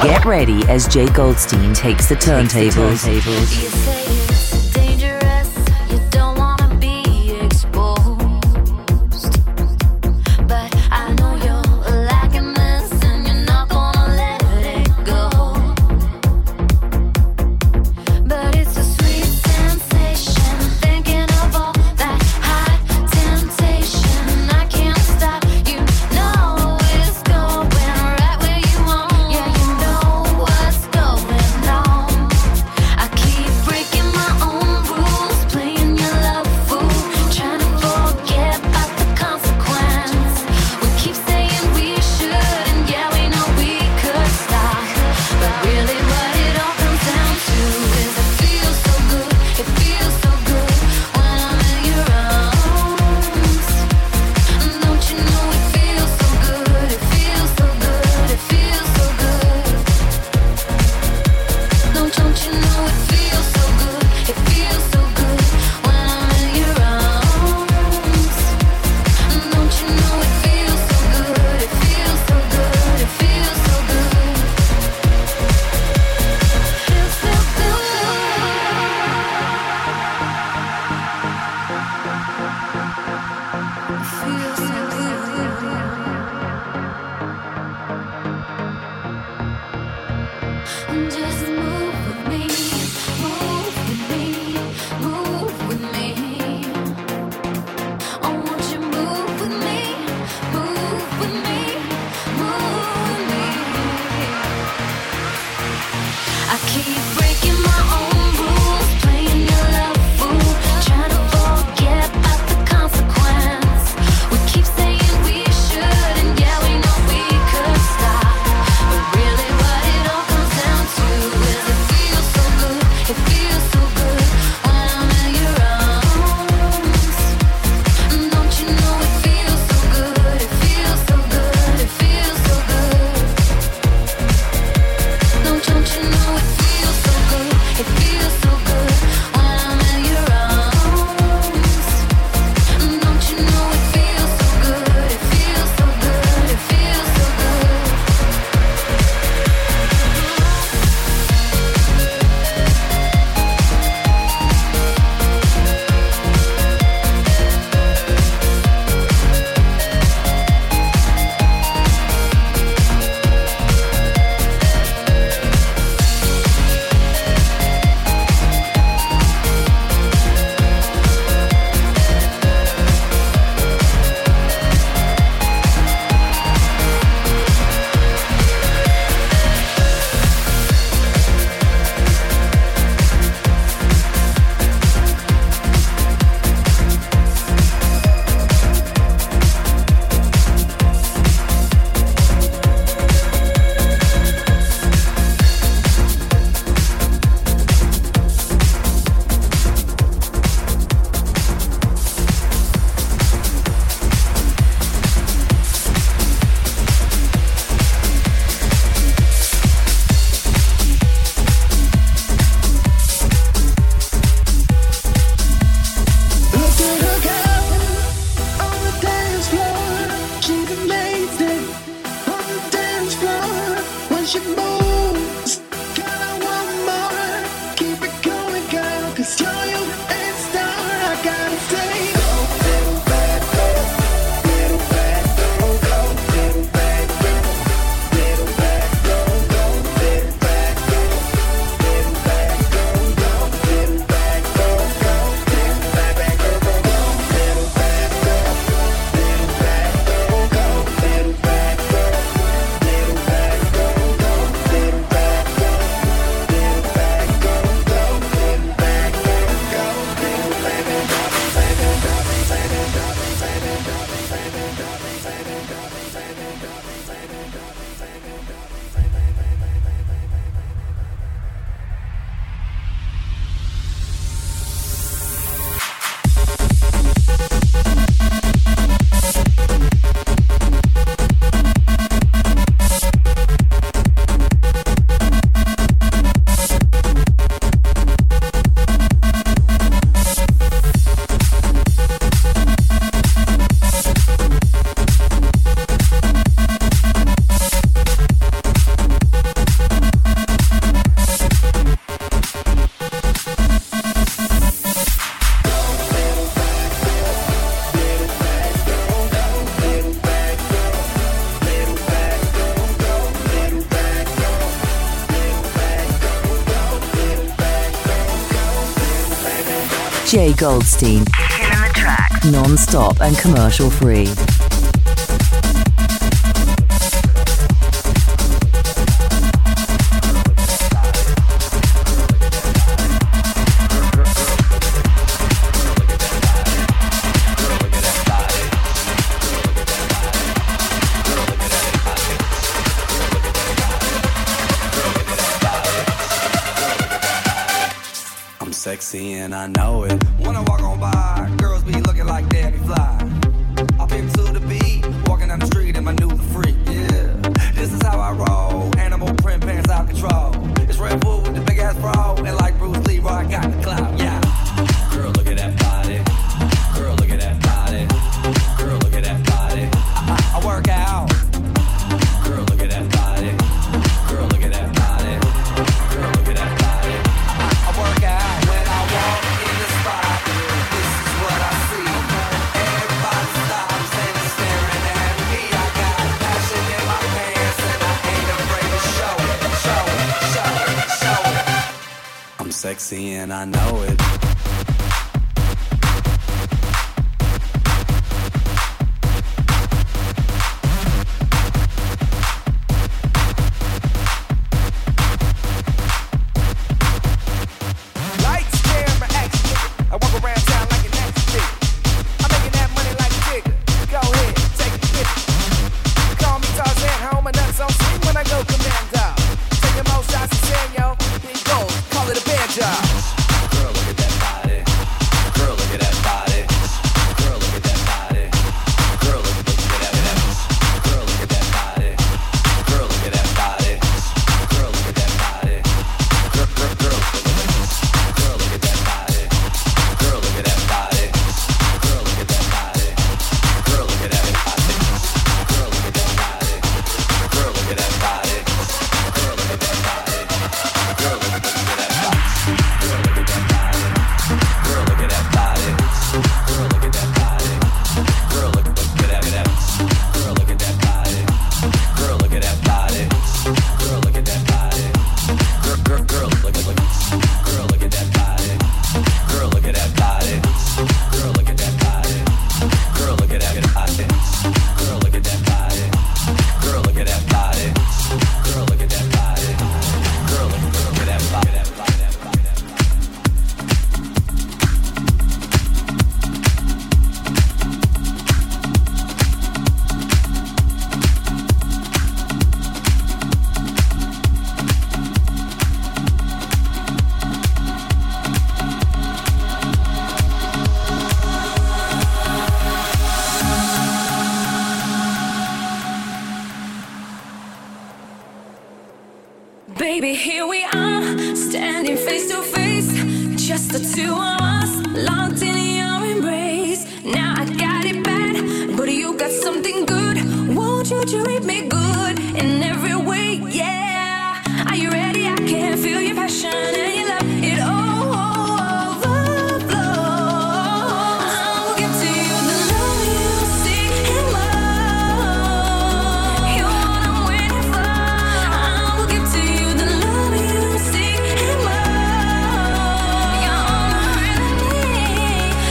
Get ready as Jay Goldstein takes the turntables. You say it's dangerous, you don't wanna be exposed, but I know you're lacking this and you're not gonna let it go. But it's a sweet sensation, thinking of all that high temptation. I can't stop, you know it's going right where you want. Yeah, you know what's going on. I keep breaking my own rules, playing your love fool, trying to forget about the consequence. We keep saying we should, and yeah, we know we could stop, but really what it all comes down to is it feels so good, it feels so good when I'm in your arms. Don't you know it feels so good, it feels so good, it feels so good. Don't you know it feels so good, it feels so good when I'm in your arms. Don't you know it feels so good, it feels so good, it feels so good. Feels so good. Feels so good. Just move with me, move with me, move with me. Oh, won't you move with me, move with me, move with me. I keep breaking my own rules, playing your love fool, trying to forget about the consequence. We keep saying we should, DJ Goldstein. Kicking in the track. Non-stop and commercial free. Sexy and I know it. When I walk on by, girls be looking like Daddy Fly. I pimp to the beat, walking down the street in my new freak. Yeah, this is how I roll. Animal print pants out control. It's Red Bull with the big ass bra, and like Bruce Lee, I got the clout. Yeah. Girl, look at that body. Girl, look at that body. Girl, look at that body. I work out. Girl, look at that body. Girl, look at that body. Girl, look at that body. I work out. Sexy and I know it. Lights, camera, action. I walk around town like an action chick. I'm making that money like a jigger. Go ahead, take a hit. Call me Tarzan, home and nuts on swing when I go commando. Taking more shots than Sanyo. Big gold, call it a band job. Girl, look at that body. Girl, look at that body. Girl, look at that body. Girl, look at that body. Girl, look at that body. Girl, look at that body. Girl, look at that body. Girl, look at that body. Girl, look at that body. Girl, look at that body. Girl, look at that body. Girl, look at that body. Girl, look at that body. Girl, look at that body. Girl, look at that body. Girl, look at that body. Baby, here we are, standing face to face. Just the two of us, locked in your embrace. Now I got it bad, but you got something good. Won't you treat me good in every way? Yeah. Are you ready? I can feel your passion and your love. It all overflow. I'll give to you the love you seek and more. You're what I'm waiting for. I will give to you the love you seek and more. You're all I really need.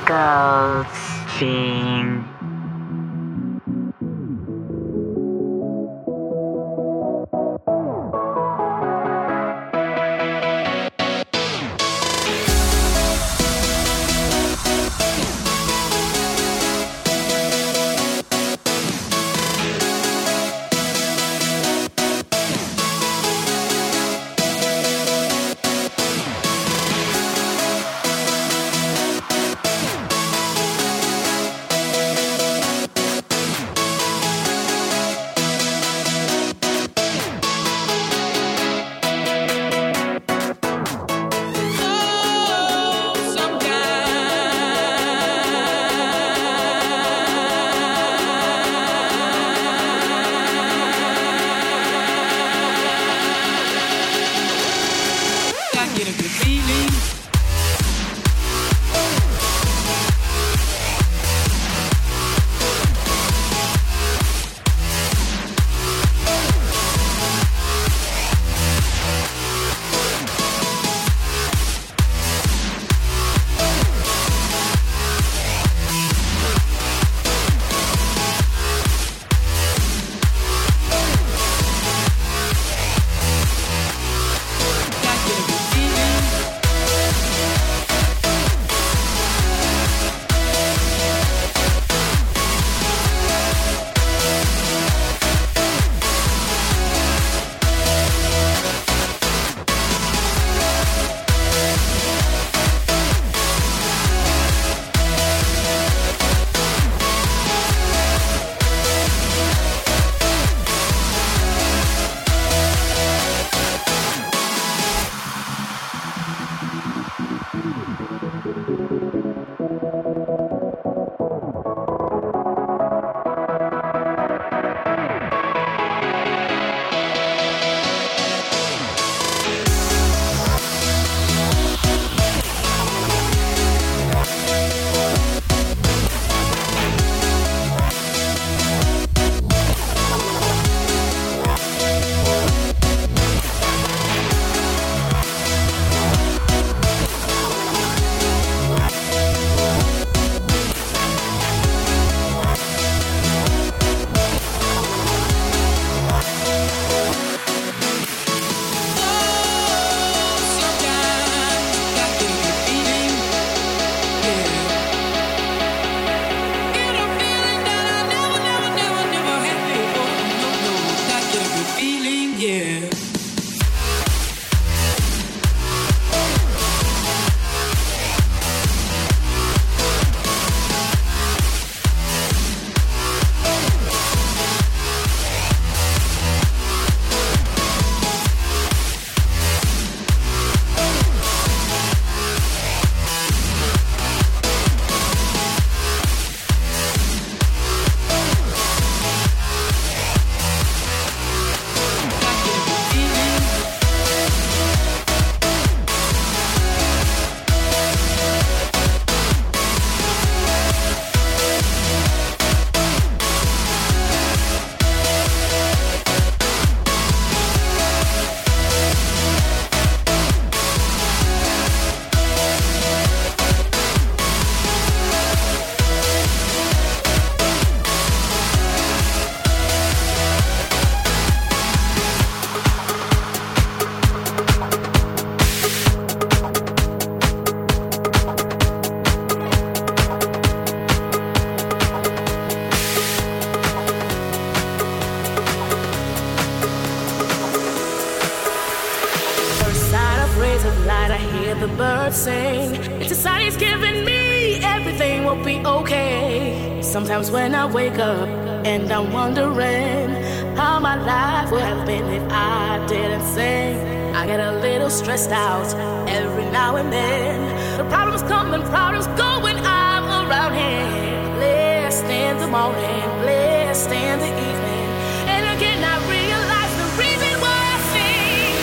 Goldstein. hear the birds sing. If society's giving me everything will be okay. Sometimes when I wake up and I'm wondering how my life would have been if I didn't sing, I get a little stressed out every now and then. The problems come and problems go when I'm around here. Blessed in the morning, blessed in the evening, and again I realize the reason why I sing.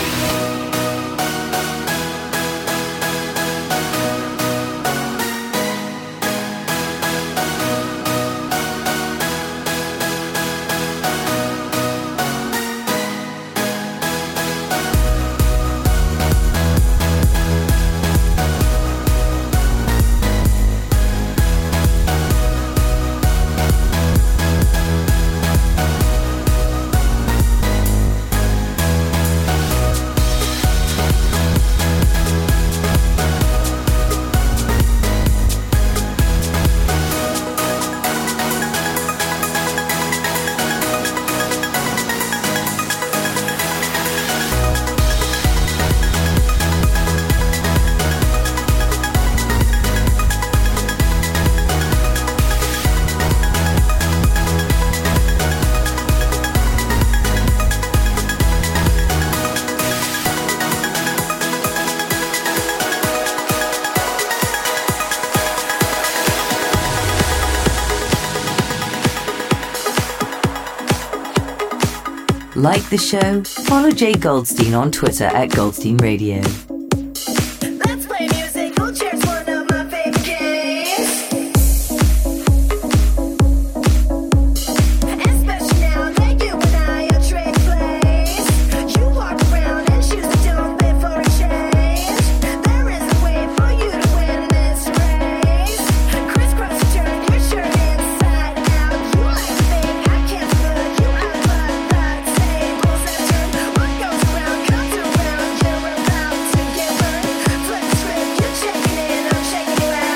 like the show, follow Jay Goldstein on Twitter at Goldstein Radio. Let's play musical chairs, one of my favorite games. Especially now that you and I are trade places. You walk around and choose to don't pay for a change. There is a way for you to win this race. Crisscross, you turn your shirt inside out. You like to think I can't put you out, but the tables have turned. What goes around comes around. You're about to get burned. Flip the script, you're checking in, I'm checking you out.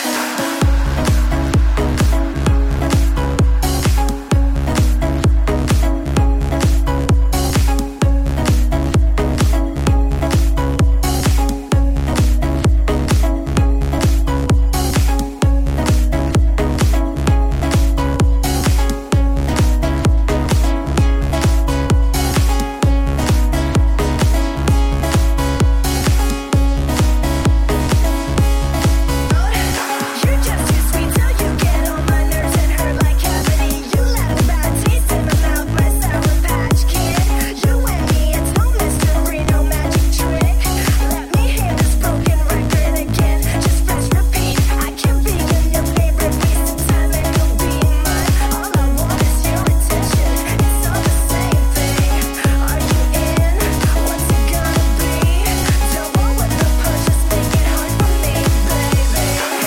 You're just too sweet till you get on my nerves and hurt like cavity. You left a bad taste in my mouth, my Sour Patch Kid. You and me, it's no mystery, no magic trick. Let me hear this broken record again. Just press repeat. I can be in your favorite waste of time and you'll be in mine. All I want is your attention. It's all the same thing. Are you in? What's it gonna be? Don't roll with the punches, make it hard for me, baby.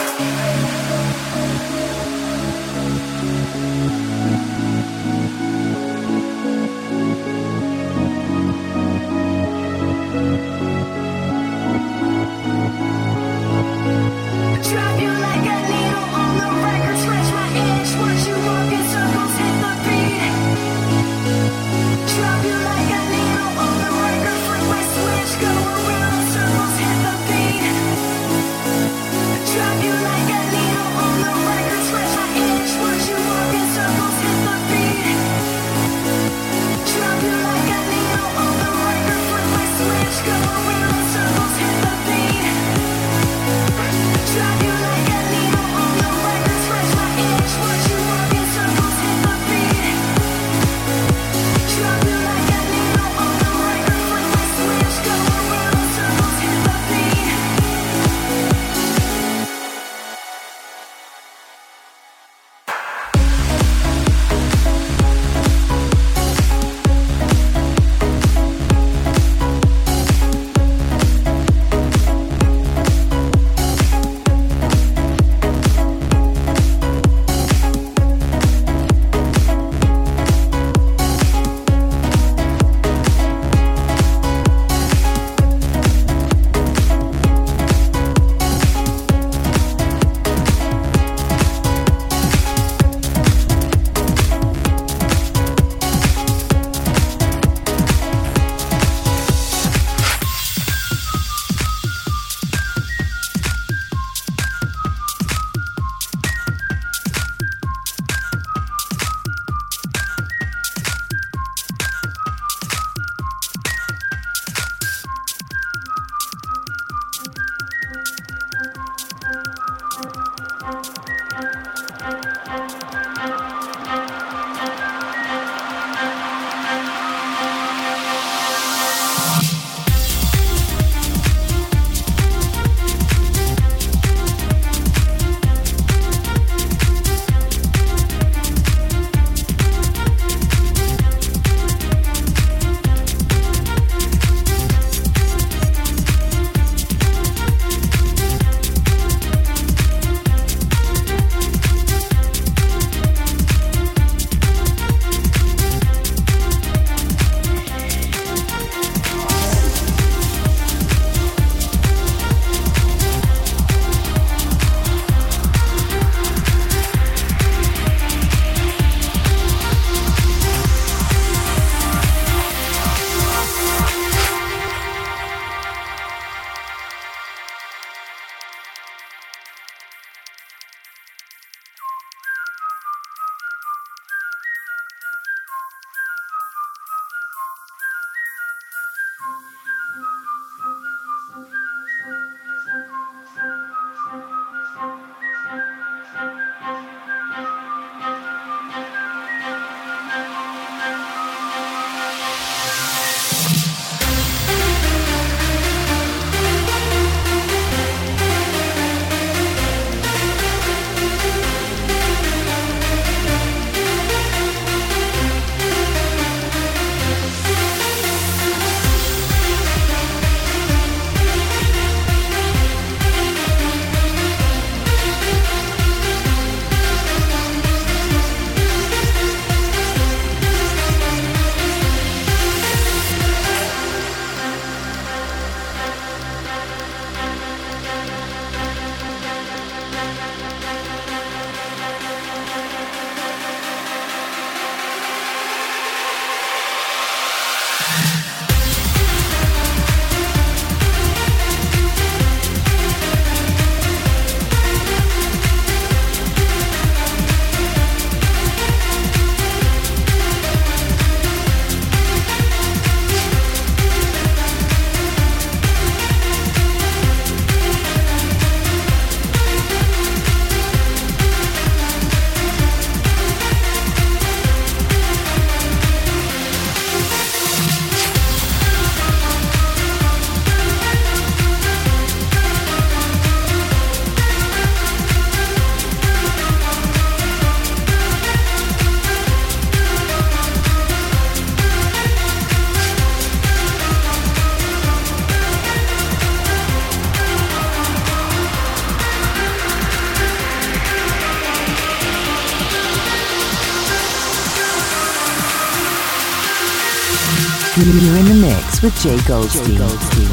Drop you like a needle on the record, scratch my itch. Watch you walk in circles, hit the beat. Drop you like a needle on the record, flip my switch, go around in circles, hit the beat. Drop you like a needle on the record, scratch my itch. Watch you walk in circles, hit the beat. Drop you like a needle on the record, flip my switch, go around in circles, hit the beat. Drop you like a needle on the record, scratch my itch. Watch you walk in circles, hit the beat. Drop you like a needle on the record, flip my switch, go around in circles, hit the beat. You're in the mix with Jay Goldstein.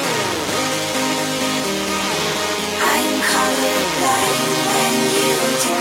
Colorblind when you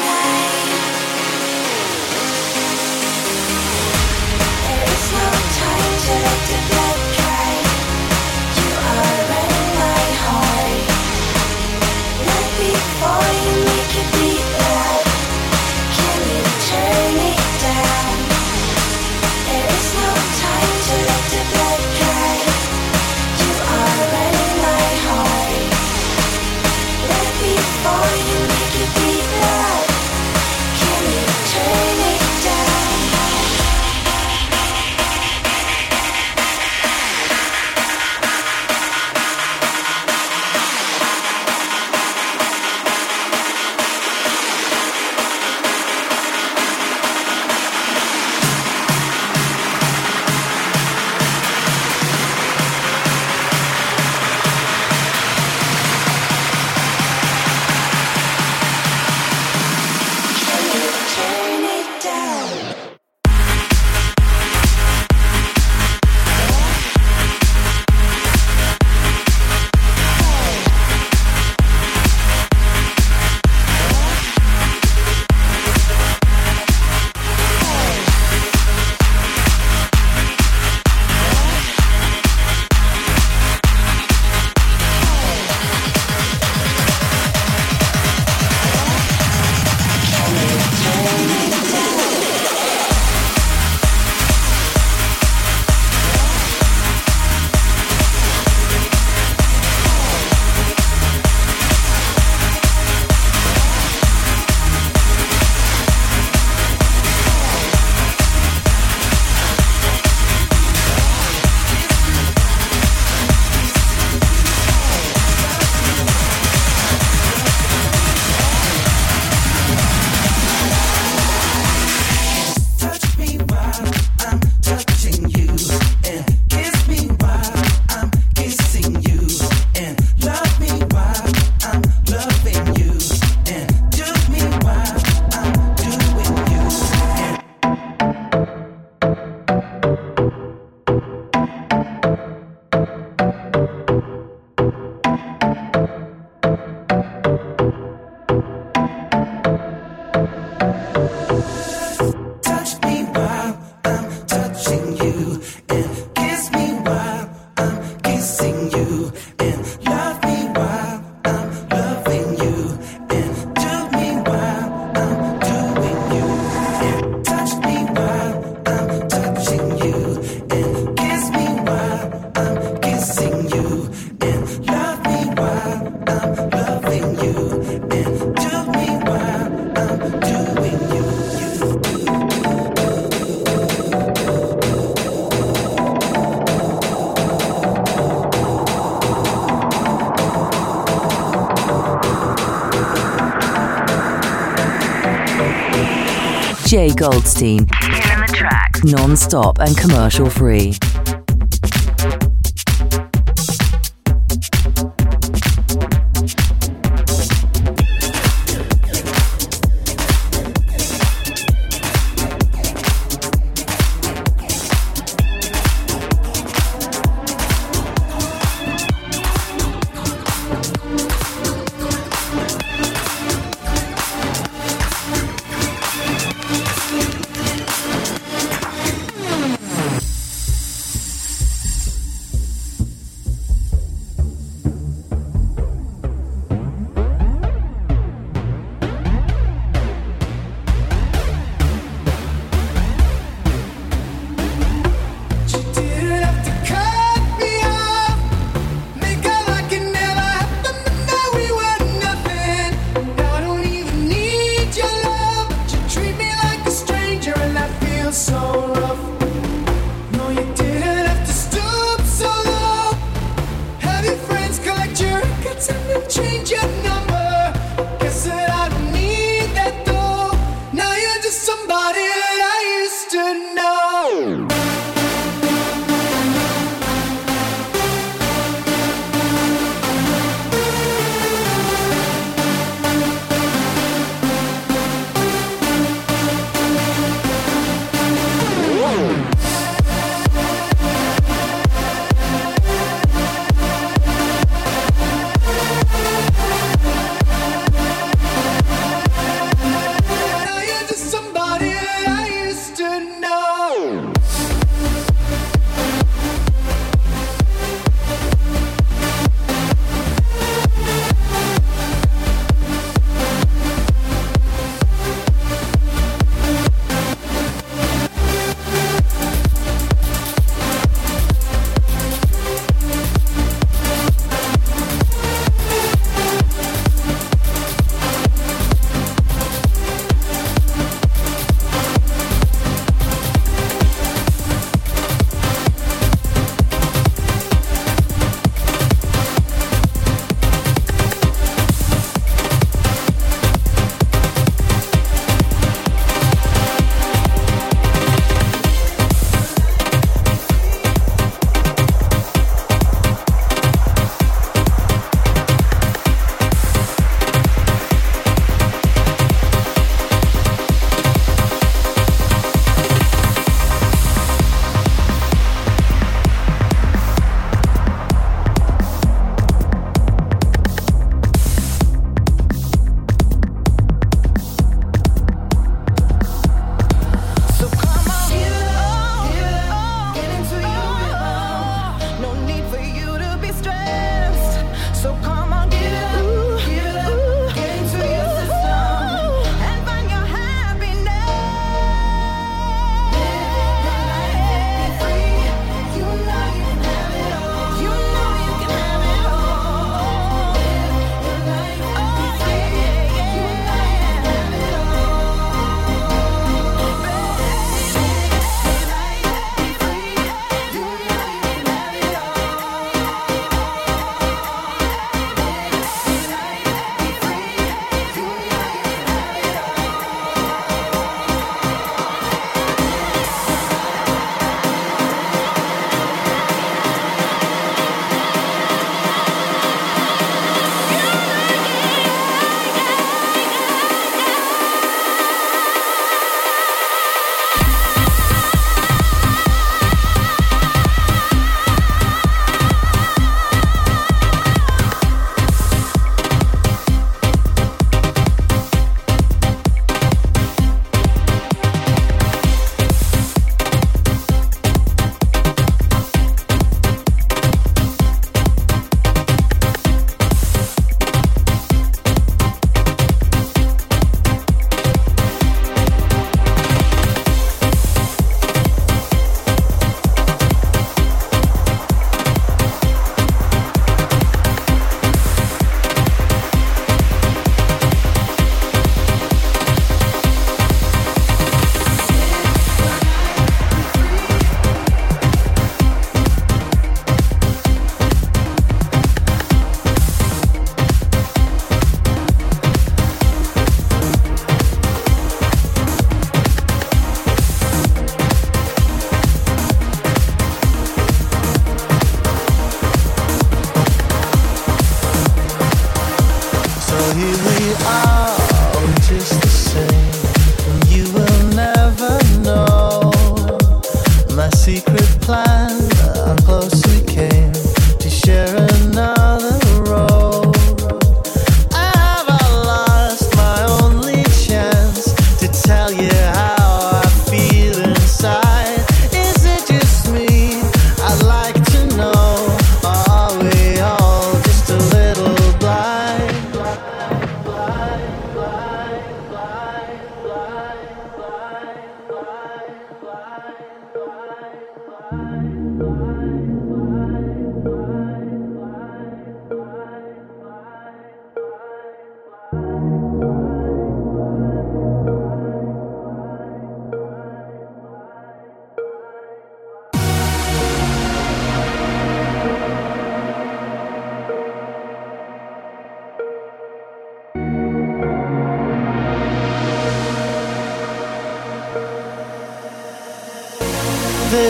Jay Goldstein. Killing the track. Non-stop and commercial free.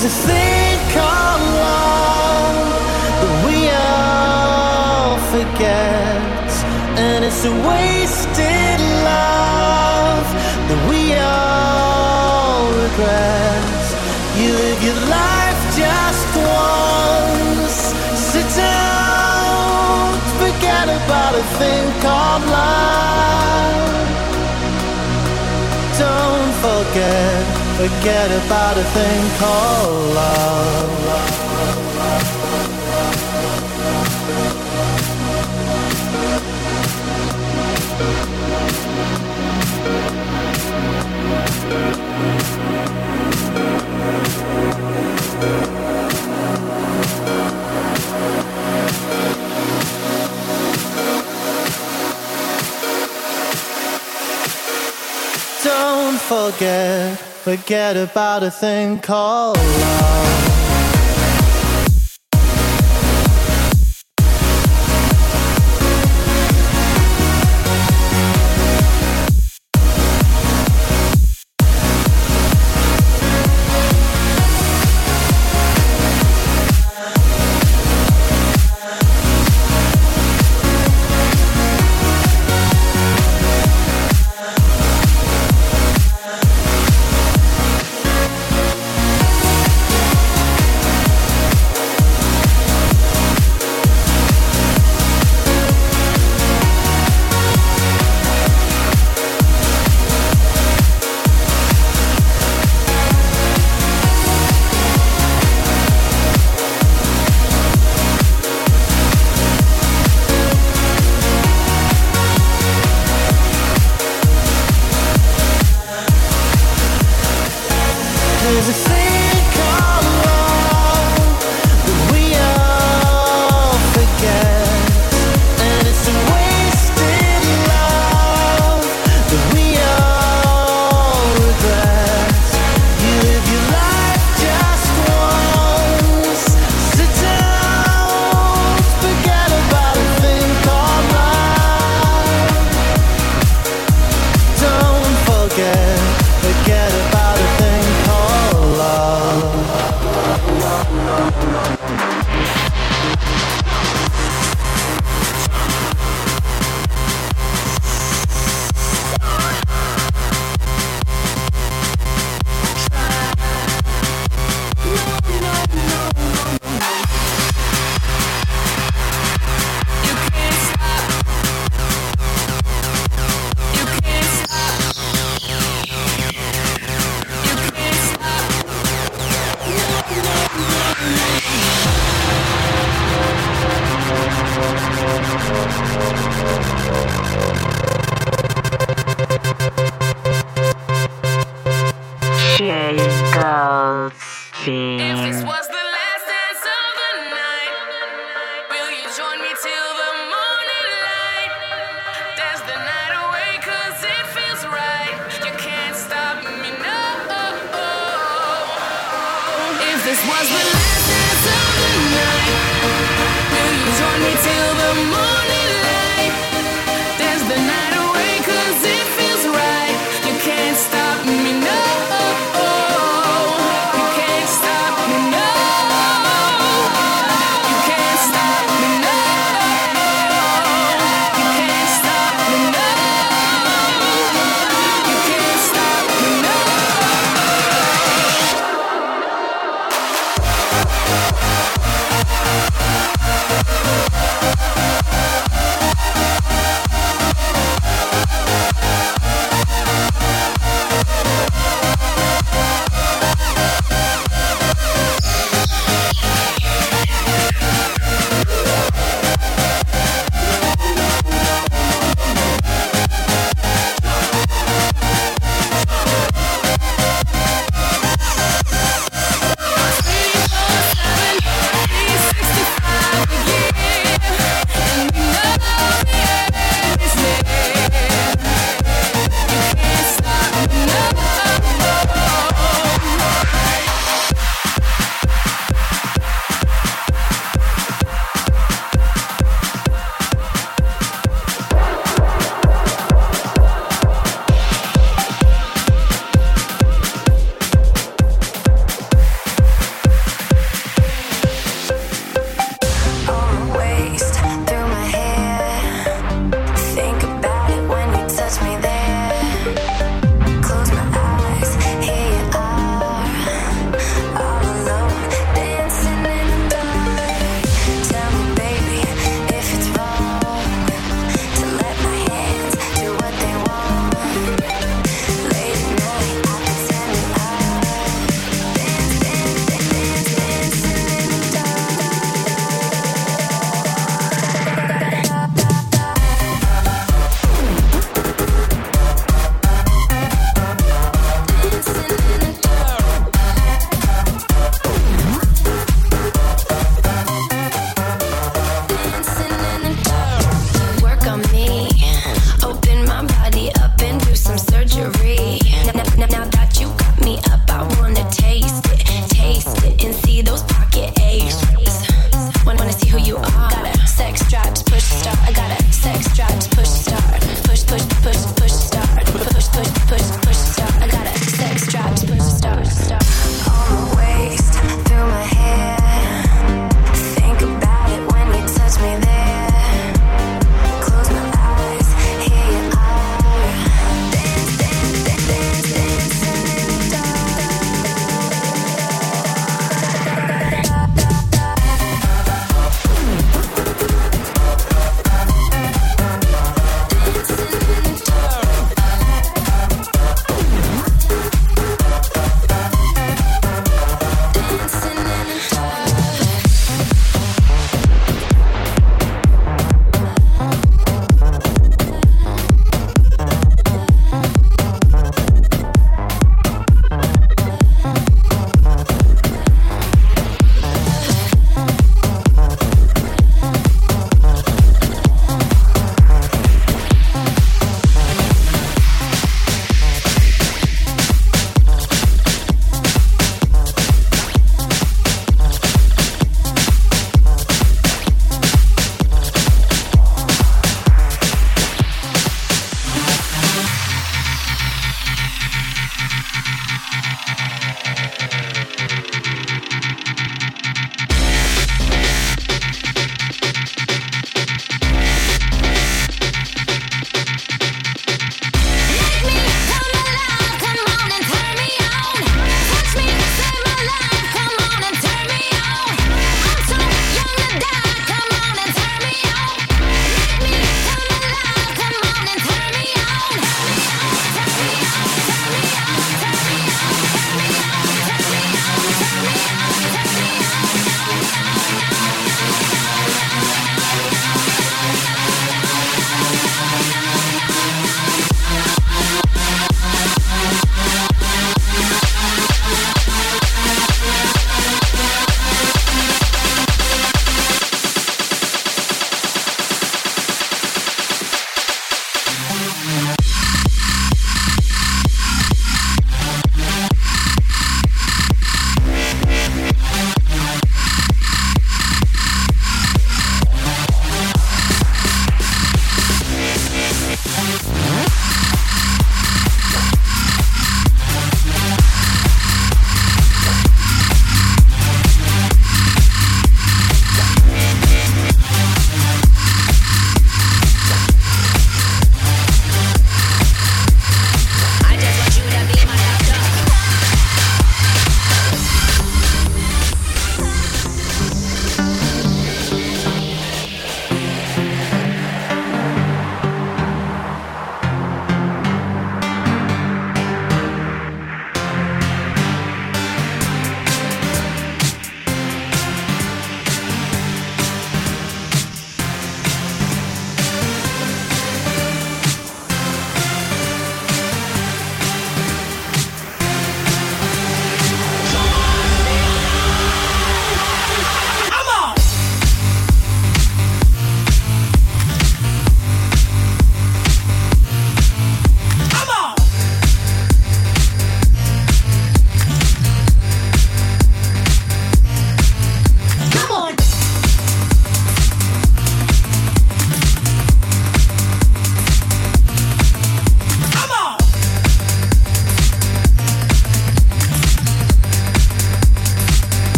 There's a thing called love that we all forget, and it's a wasted love that we all regret. You live your life just once. Sit down, forget about a thing called love. Don't forget about a thing called love. Don't forget about a thing called love.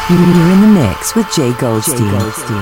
You're in the mix with Jay Goldstein.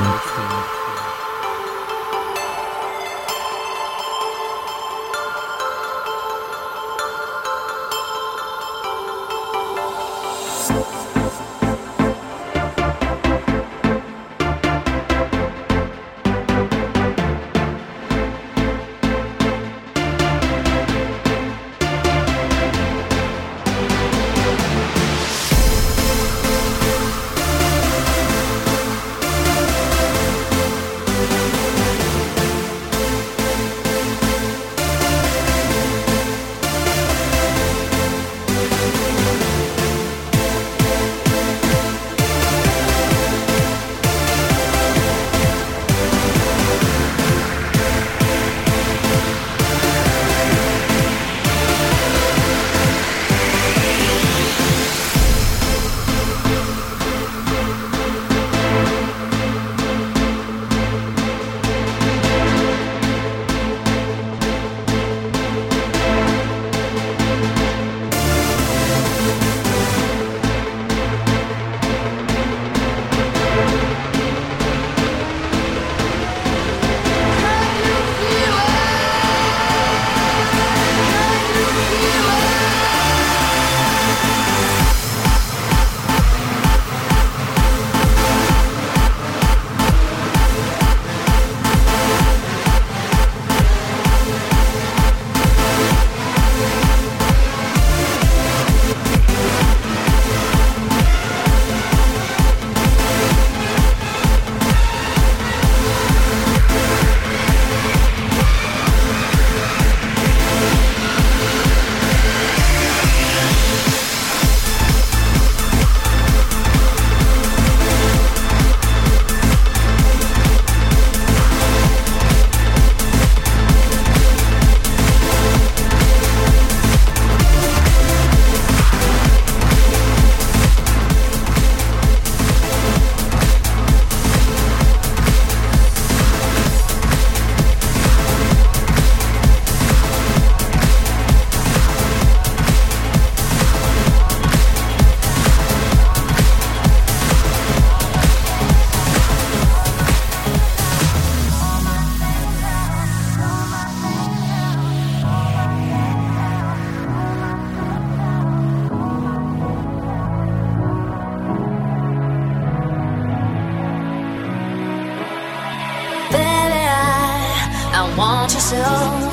want you so,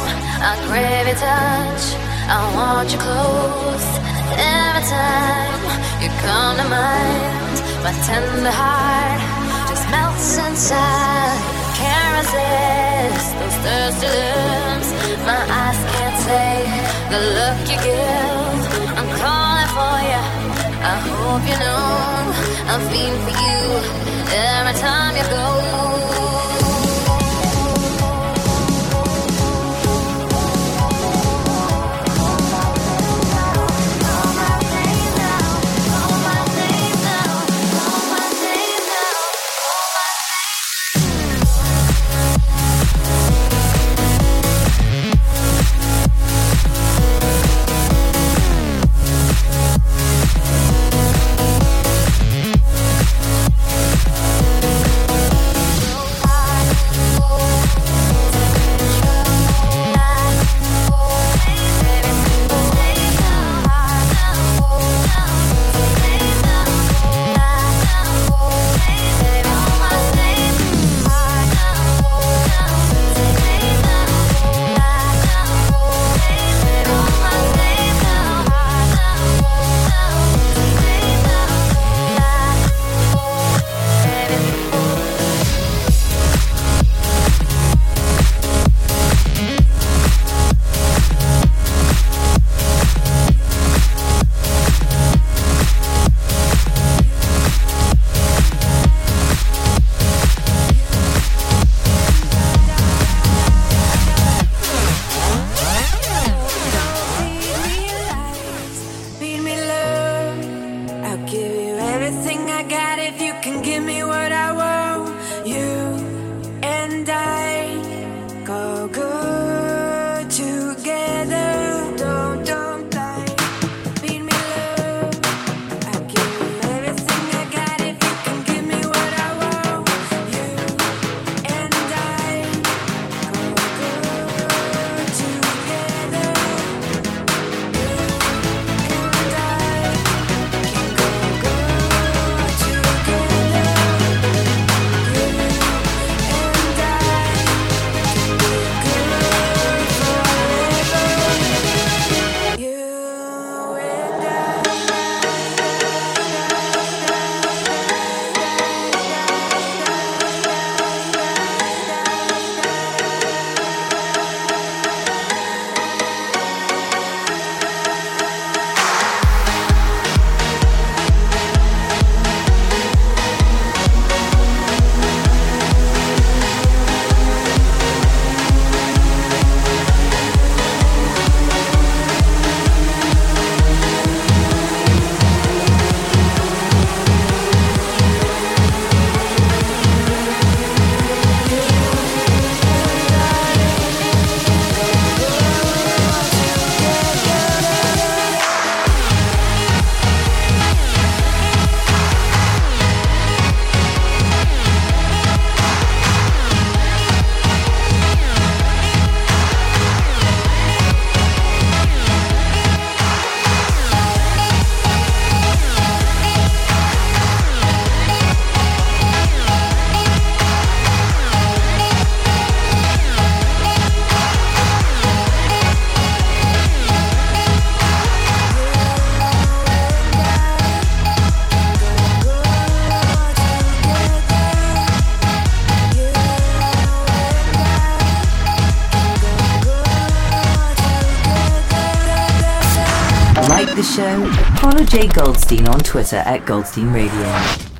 I crave your touch, I want you close. Every time you come to mind, my tender heart just melts inside. Can't resist those thirsty lips, my eyes can't take the look you give. I'm calling for you, I hope you know I'm feeling for you every time you go. the show? Follow Jay Goldstein on Twitter at Goldstein Radio.